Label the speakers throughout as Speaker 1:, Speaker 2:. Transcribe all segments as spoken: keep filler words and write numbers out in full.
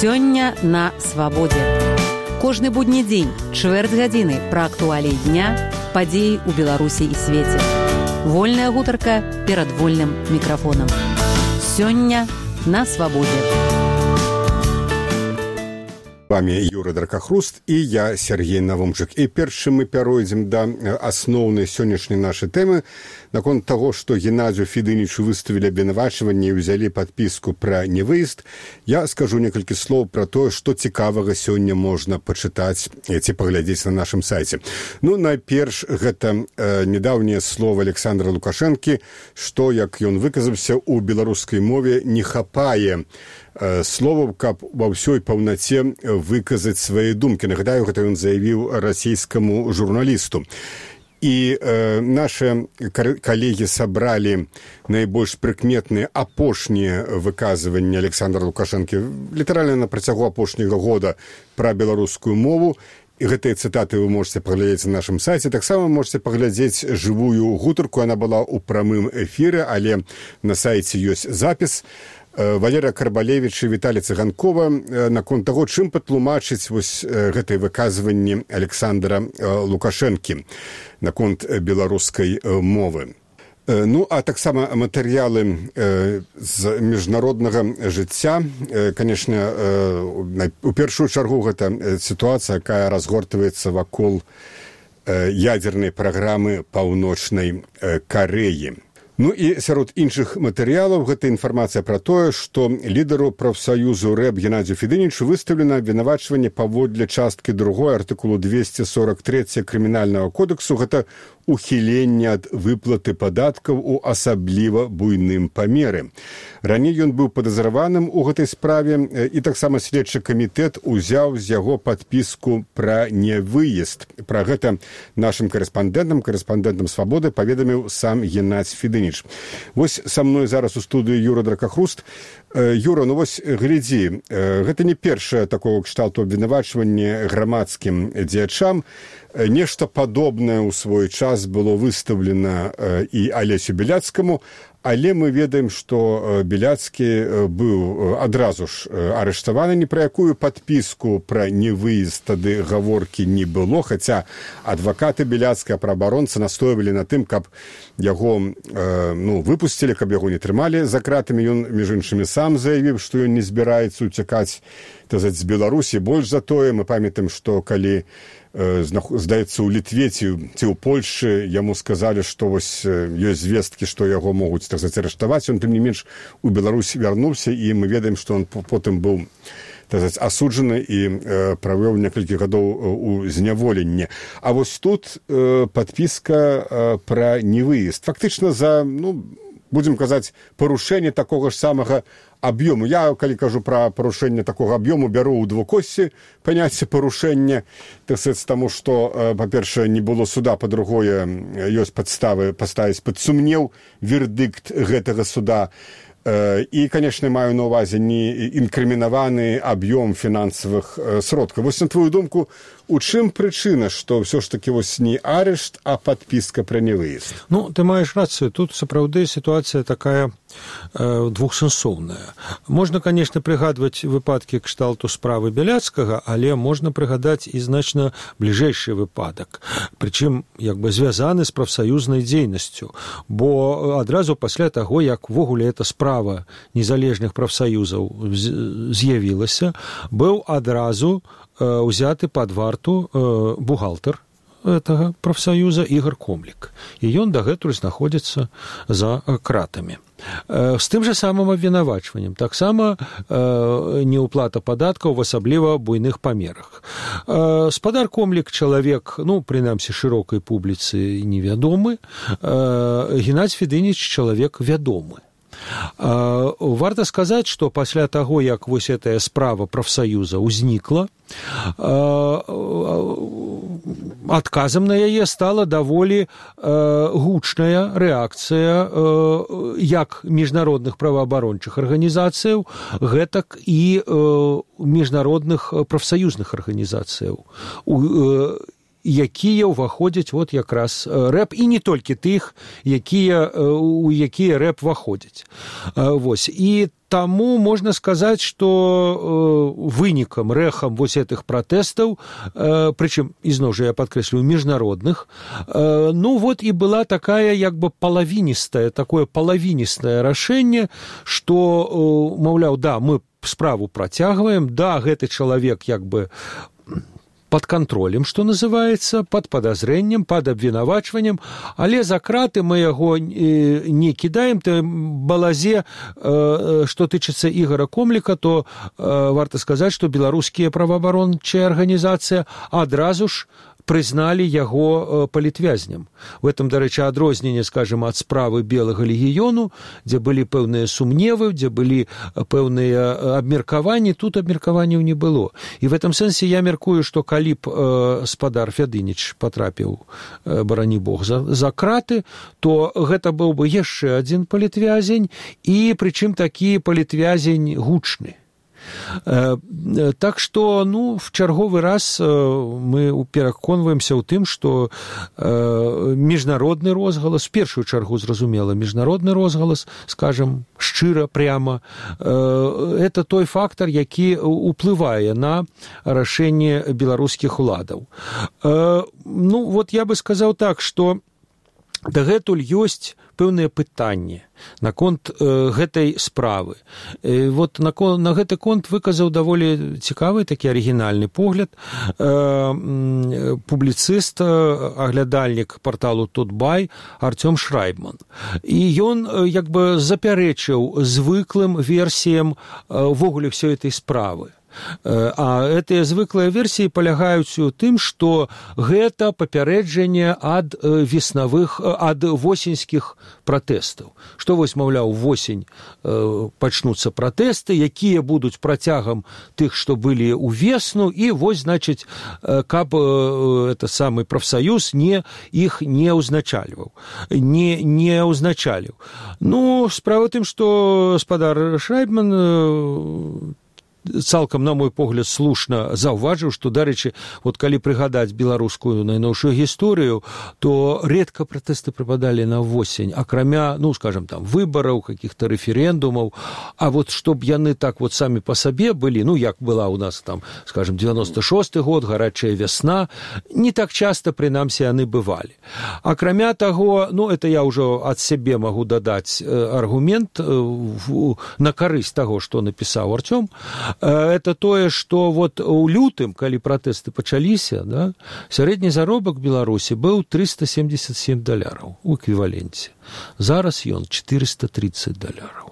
Speaker 1: Сёння на свабодзе. Кожны будні дзень, чвэрць гадзіны пра актуаліі дня, падзеі ў Беларусі і свеце. Вольная гутарка перад вольным мікрафонам. Сёння на свабодзе.
Speaker 2: З вами Юрий Дракахруст і я, Сергей Навумчык. І першым мы пяройдзем да асноўнай сённяшняй нашай тэмы наконт таго, што Геннадзію Федынічу выставілі абвінавачванне і ўзялі падпіску пра невыезд. Я скажу некалькі слоў пра тое, што цікавага сёння можна пачытаць ці паглядзець на нашым сайце. Ну, найперш, гэта э, недаўнія словы Александра Лукашэнкі, што, як ён выказаўся, у беларускай мове не хапае словаў, каб ва ўсёй паўнаце выказаць свае думкі. Нагадаю, гэта ён заявіў расійскаму журналісту. І э, наши калегі сабралі найбольш прыкметныя апошнія выказванні Александра Лукашэнкі літаральна на працягу апошняга года пра беларускую мову. І гэтыя цытаты вы можете паглядзець на нашым сайце. Таксама можете паглядзець жывую гутарку. Яна была ў прамым эфіры, але на сайце ёсць запіс. Валерыя Карбалевіч і Віталій Цыганкова наконт таго, чым патлумачыць вось гэтыя выказванні Александра Лукашэнкі наконт беларускай мовы. Ну, а таксама матэрыялы з міжнароднага жыцця. Канешне, у першую чаргу гэта сітуацыя, якая разгортваецца вакол ядзернай праграмы Паўночнай Карэі. Ну і сярод іншых матэрыялаў гэта інфармацыя пра тое, што лідару прафсаюзу рэп Геннадзію Федынічу выставлена абвінавачванне паводле часткі другой артыкулу двести сорок три крымінальнага кодексу. Гэта ухіленне ад выплаты падаткаў у асабліва буйным памеры. Раней ён быў падазраваным у гэтай справе, і таксама следчы камітэт узяў з яго падпіску пра невыезд. Пра гэта нашым карэспандэнтам, карэспандэнтам «Свабоды» паведаміў сам Геннадзь Федыніч. Вось са мной зараз у студыі Юра Дракахруст. Юра, ну вось глядзі, гэта не першае такого кшталту абвінавачванне грамадскім дзеячам. Нешта падобнае ў свой час было выстаўлена і Алесю Беляцкаму, але мы ведаем, што Беляцкі быў адразу ж арыштаваны. Ні пра якую падпіску пра невыезд тады гаворкі не было, хаця адвакаты Беляцкага, праабаронцы настойвалі на тым, каб яго ну, выпусцілі, каб яго не трымалі за кратамі. Ён, між іншымі, сам заявіў, што ён не збіраецца уцякаць з Беларусі. Больш за тое, мы памятаем, што калі здаецца, у Літве ці ў Польшчы яму сказалі, што вось ёсць звесткі, што яго могуць так сказаць арыштаваць. Ён, тым не менш, у Беларусі вярнуўся, і мы ведаем, што ён потым быў так сказаць асуджаны і правёў некалькі гадоў у зняволенні. А вось тут падпіска пра невыезд. Фактычна за, ну, будзем казаць, парушэнне такога ж самага аб'ёму. Я, калі кажу пра парушэнне такога аб'ёму, бяру ў двукосці паняцце парушэння, так сказаць, таму што, па-першае, не было суда, па-другое, ёсць падставы паставіць пад сумнеў вердыкт гэтага суда. І, канешне, маю на ўвазе не інкрымінаваны аб'ём фінансавых сродкаў. Вось на твою думку, у чым прычына, што ўсё ж такі вось не арышт, а падпіска пра невыезд?
Speaker 3: Ну, ты маеш рацыю. Тут, сапраўды, сітуацыя такая э, двухсэнсоўная. Можна, канешне, прыгадваць выпадкі кшталту справы Беляцкага, але можна прыгадаць і значна бліжэйшы выпадак. Прычым, як бы, звязаны з прафсаюзнай дзейнасцю. Бо адразу пасля таго, як увогуле эта справа незалежных прафсаюзаў з'явілася, быў адразу узяты пад варту бухгалтар гэтага прафсаюза Ігор Комлік. І ён дагэтуль знаходзіцца за кратамі. З тым жа самым абвінавачваннем. Таксама неуплата падаткаў в асабліва буйных памерах. Спадар Комлік чалавек, ну, прынамсі, шырокай публіцы невядомы. Геннадзь Федыніч чалавек вядомы. Варта сказаць, што пасля таго, як вось гэтая справа прафсаюза ўзнікла, адказам на яе стала даволі гучная рэакцыя як міжнародных праваабарончых арганізацыяў, гэтак і міжнародных прафсаюзных арганізацыяў. якія ўваходзяць вот якраз рэп, і не толькі тых, якія, у якія рэп ваходзяць. Вось. І таму можна сказаць, што вынікам, рэхам вось гэтых пратэстаў, прычым, ізноў жа я падкрэслю, міжнародных, ну вот і была такая як бы палавіністая, такое палавіністае рашэнне, што, маўляў, да, мы справу працягваем, да, гэты чалавек як бы под контролем, што называецца, под подозрением, под абвінавачваннем, але за краты мы яго не кідаем. Тым балазе, што тычыцца Ігора Комліка, то варта сказаць, што беларускія праваабарончыя арганізацыі адразу ж прызналі яго палітвязням. В этом, дарэчы, адрозненне, скажем, ад справы Белага легіёну, дзе былі пэўныя сумневы, дзе былі пэўныя абмеркаванні, тут абмеркаванняў не было. І в этом сэнсе я мяркую, што калі б э, спадар Фядыніч патрапіў, э, барані Бог, за, за краты, то гэта быў бы яшчэ адзін палітвязень, і прычым такі палітвязень гучны. Так што, ну, в чарговы раз мы пераконваемся ў тым, што міжнародны розгалас, в першую чаргу, зразумела, міжнародны розгалас, скажем, шчыра, пряма, это той фактор, які уплывае на рашэнне беларускіх уладаў. Ну, вот я бы сказаў так, што дагэтуль ёсць пэўныя пытанні наконт э, гэтай справы. Э, вот на, на гэты конт выказаў даволі цікавы такі арыгінальны погляд э, публіцыст, аглядальнік парталу Тутбай Артём Шрайбман. І ён э, як бы запярэчыў звыклым версіям увогуле э, всей этой справы. А гэтыя звыклыя версіі палягаюць у тым, што гэта папярэджанне ад веснавых, ад восеньскіх пратэстаў. Што вось, маўляў, восень пачнуцца пратэсты, якія будуць працягам тых, што былі ў весну, і вось, значыць, каб это самы прафсаюз не, іх не ўзначальваў, не, не ўзначаліў. Ну, справа тым, што спадар Шрайбман цалкам, на мой погляд, слушна заўважыў, што, дарэчы, вот калі прыгадаць беларускую найноўшую гісторыю, то редка пратэсты прыпадалі на восень, акрамя, ну, скажем, там, выбараў, каких-то рэферэндумаў, а вот чтоб яны так вот самі па сабе былі, ну, як была у нас там, скажем, девяносто шосты год, гарачая вясна, не так часта, прынамсі, яны бывалі. Акрамя таго, ну, это я ўжо ад сябе магу дадаць аргумент на карысць таго, што напісаў Артём. Это тое, што вот у лютым, калі пратэсты пачаліся, да, сярэдні заробак Беларусі быў триста семьдесят семь даляраў у эквіваленце. Зараз ён четыреста тридцать даляраў.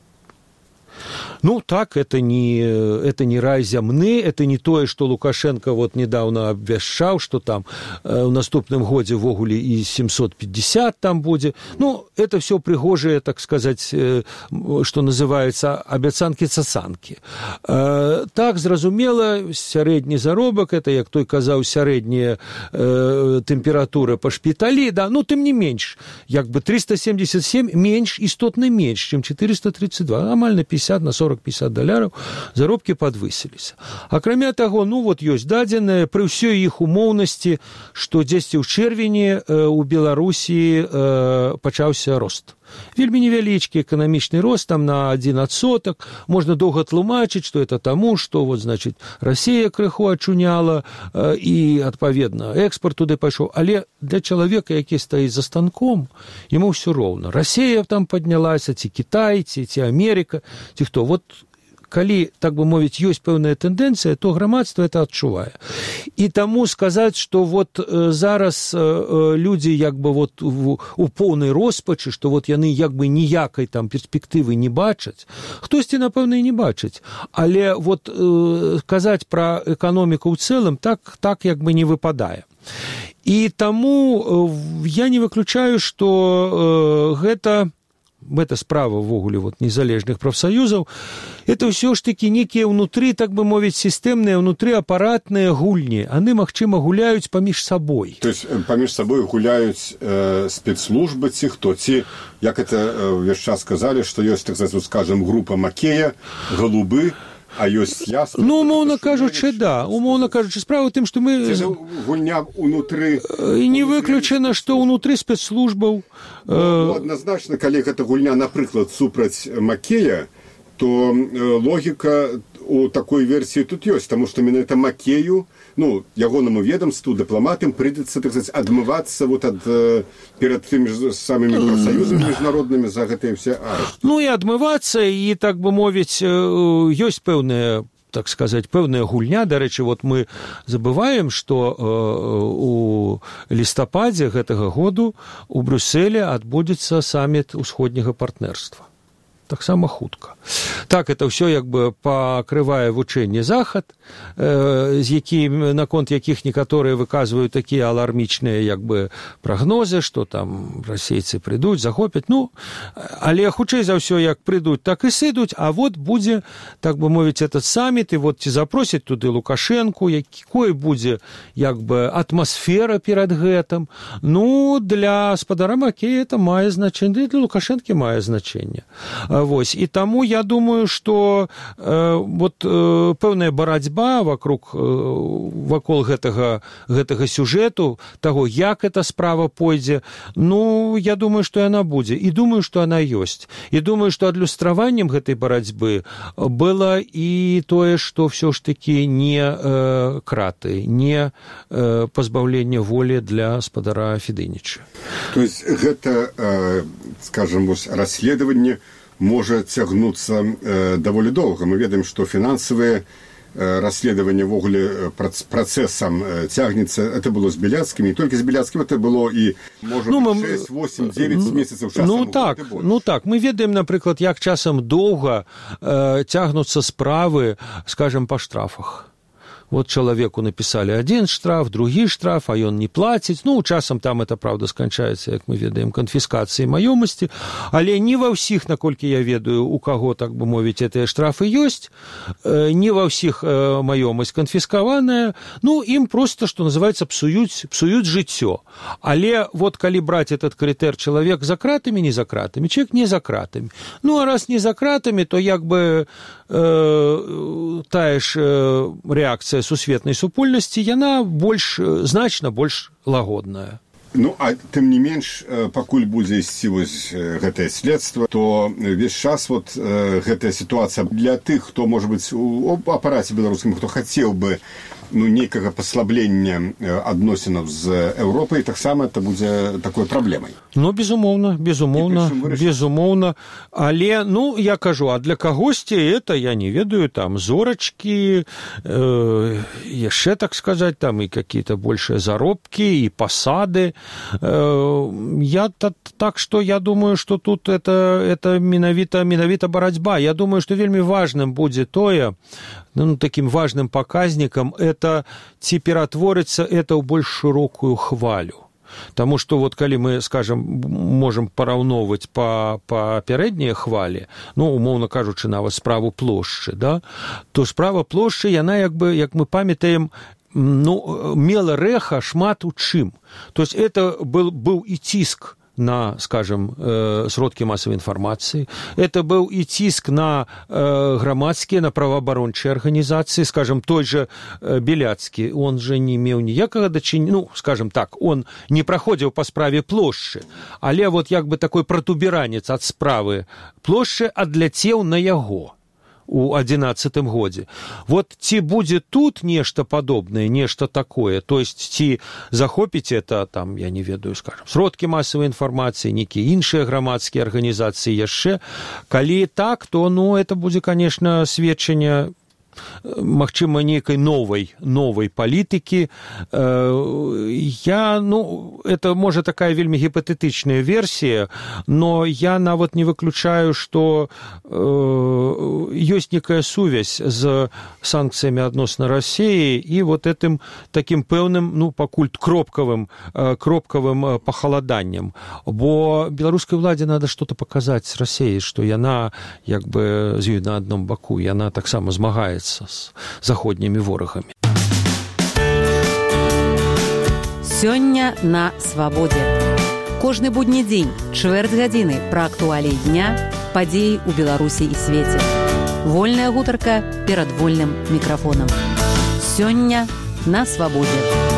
Speaker 3: Ну, так, это не, это не рай зямны, это не тое, што Лукашенко вот недавно абвяшчаў, што там э, ў наступным годзе ввогуле і семьсот пятьдесят там будзе. Ну, это все прыгожыя, так сказаць, э, што называецца абяцанкі-цацанкі. Э, так, зразумела, сярэдні заробак, это, як той казаў, сярэдняя э, тэмпература па шпіталі, да, ну, тым не менш, як бы триста семьдесят семь менш, істотна менш, чым четыреста тридцать два, амаль на пятьдесят, на сорок пятьдесят даляраў заробкі падвысіліся. Акрамя таго, ну вот ёсць дадзеныя пры ўсёй іх умоўнасці, што дзесьці ў чэрвені э, у Беларусі э, пачаўся рост. Вельмі невялічкі эканамічны рост, там на адзін адсотак. Можна доўга тлумачыць, што это таму, што вот, значыць, Расія крыху ачуняла э, і, адпаведна, экспорт туды пайшоў. Але для чалавека, які стаіць за станком, яму ўсё роўна. Расія там паднялася, ці Кітай, ці, ці Амерыка, ці хто. Вот калі, так бы мовіць, ёсць пэўная тэндэнцыя, то грамадства это адчувае. І таму сказаць, што вот э, зараз э, людзі як бы вот у, у поўнай роспачы, што вот яны як бы ніякай там перспектывы не бачаць, хтосьці, напэўна, і не бачыць. Але вот э, казаць пра эканоміку ў цэлым так, так як бы не выпадае. І таму э, я не выключаю, што э, гэта гэта справа ввогуле вот незалежных прафсаюзаў, это ўсё ж такі некія ўнутры, так бы мовіць, сістэмныя, ўнутры апаратныя гульні. Яны, магчыма, гуляюць паміж сабой.
Speaker 2: То есть паміж сабой гуляюць э, спецслужбы ці хто? Ці, як это э, ўвесь час сказалі, што ёсць, так сказаць, скажем, група Макея, Галубы, А ёсць ясна?
Speaker 3: Ну, умоўна кажучы, да. Умоўна кажучы, справа ў тым, што мы...
Speaker 2: Це ж гульня ўнутры...
Speaker 3: І не выключана, што ўнутры спецслужбаў...
Speaker 2: Ну, адназначна, калі гэта гульня, напрыклад, супраць Макея, то логіка у такой версіі тут ёсць, таму што менавіта Макею, ну, ягонаму ведомству, дыпламатам прыйдзецца, так сказаць, адмывацца вот ад перад тымі ж самымі прафсаюзамі міжнароднымі за гэтыя все арышты.
Speaker 3: Ну, і адмывацца, і, так бы мовіць, ёсць пэўныя, так сказать, пэўная гульня. Дарэчы, вот мы забываем, што э, у лістападзе гэтага году у Брюсселе адбудзецца саміт усходняга партнерства. Таксама хутка. Так, это ўсё як бы пакрывае вучэнне захад, э, з якім, наконт якіх некаторыя выказваюць такія алармічныя як бы прагнозы, што там расейцы прыйдуць, захопяць. Ну, але хутчэй за ўсё, як прыйдуць, так і сыдуць, а вот будзе, так бы мовіць, этот саміт, і вот ці запросяць туды Лукашэнку, якой будзе як бы атмасфера перад гэтым. Ну, для спадара Макея это мае значэнне, для Лукашэнкі мае значэнне. Вось. І таму я думаю, што э, вот, э, пэўная барацьба вокруг, э, вакол гэтага, гэтага сюжэту, таго, як эта справа пойдзе, ну, я думаю, што яна будзе. І думаю, што яна ёсць. І думаю, што адлюстраваннем гэтай барацьбы было і тое, што ўсё ж такі не э, краты, не э, пазбаўленне волі для спадара Федыніча.
Speaker 2: То есть гэта, э, скажем, расследаванне можа цягнуцца э, даволі доўга. Мы ведаем, што фінансавыя э, расследаванне ввогуле працэсам э, цягнецца. Это было з Беляцкім, не толькі з Беляцкім, это было і, можа, ну, шэсць, восемь, девять месяцаў часам.
Speaker 3: Ну так, ну так, мы ведаем, напрыклад, як часам доўга э, цягнуцца справы, скажем, па штрафах. Вот человеку написали один штраф, другий штраф, а ён не плаціць. Ну, часам там это, правда, сканчаецца, як мы ведаем, канфіскацыяй маёмасці, але не ва ўсіх, наколькі я ведаю, у каго, так бы мовіць, гэтыя штрафы ёсць, не ва ўсіх маёмасць канфіскаваная, ну, ім просто, што называецца, псуюць, псуюць жыццё. Але вот калі браць этот крытэр, чалавек за кратамі, не за кратамі, чалавек не за кратамі. Ну, а раз не за кратамі, то як бы э, тая ж э, рэакцыя сусветнай супольнасці, яна больш, значна больш лагодная.
Speaker 2: Ну, а тым не менш, пакуль будзе ісці вось гэтае следства, то весь час вот гэтая сітуацыя для тых, хто, можа быць, у апараце беларускім, хто хацеў бы ну, нейкага паслаблення адносінаў з Еўропай, таксама это будзе такой праблемай.
Speaker 3: Ну, безумоўна, безумоўна, безумоўна. Але, ну, я кажу, а для кагосьці это, я не ведаю, там, зорачкі, э, яшчэ, так сказаць, там, і какие-то большие заробкі, і пасады. Э, я так, што я думаю, што тут это, это менавіта, менавіта барацьба. Я думаю, што вельмі важным будзе тое, ну, таким важным паказнікам, это ці ператворыцца это ў больш шырокую хвалю. Таму што вот калі мы, скажем, можам параўноўваць па, па пярэднія хвалі, ну, умоўна кажучы, нават справу плошчы, да, то справа плошчы, яна, як бы, як мы памятаем, ну, мела рэха шмат у чым. То есть это был, быў і ціск на, скажем, э, сродкі масавай інфармацыі. Это быў і ціск на э, грамадскія, на праваабарончыя арганізацыі, скажем, той же э, Беляцкі, он же не меў ніякага дачынення, ну, скажем так, он не праходзіў па справе плошчы, але вот як бы такой пратуберанец ад справы плошчы адляцеў на яго у адзінаццатым годзе. Вот ці будзе тут нешта падобнае, нешта такое, то есть ці захопіць это, там, я не ведаю, скажем, сродкі масавай інфармацыі, нейкія іншыя грамадскія арганізацыі яшчэ. Калі так, то, ну, это будзе, конечно, сведчанне, магчыма, нейкай новай, новай палітыкі. Я, ну, это, можа, такая вельмі гіпатэтычная версія, но я нават не выключаю, што э, ёсць некая сувязь з санкцыямі адносна Расіі і вот этим таким пэўным, ну, пакуль кропкавым, кропкавым пахаладаннем. Бо беларускай уладзе надо что-то паказаць Расіі, што яна, як бы, з ёй на адном баку, яна таксама змагаецца с заходнімі ворагамі.
Speaker 1: Сёння на свабодзе. Кожны будні дзень, чвэрць гадзіны пра актуаліі дня, падзеі ў Беларусі і свеце. Вольная гутарка перад вольным мікрафонам. Сёння на свабодзе.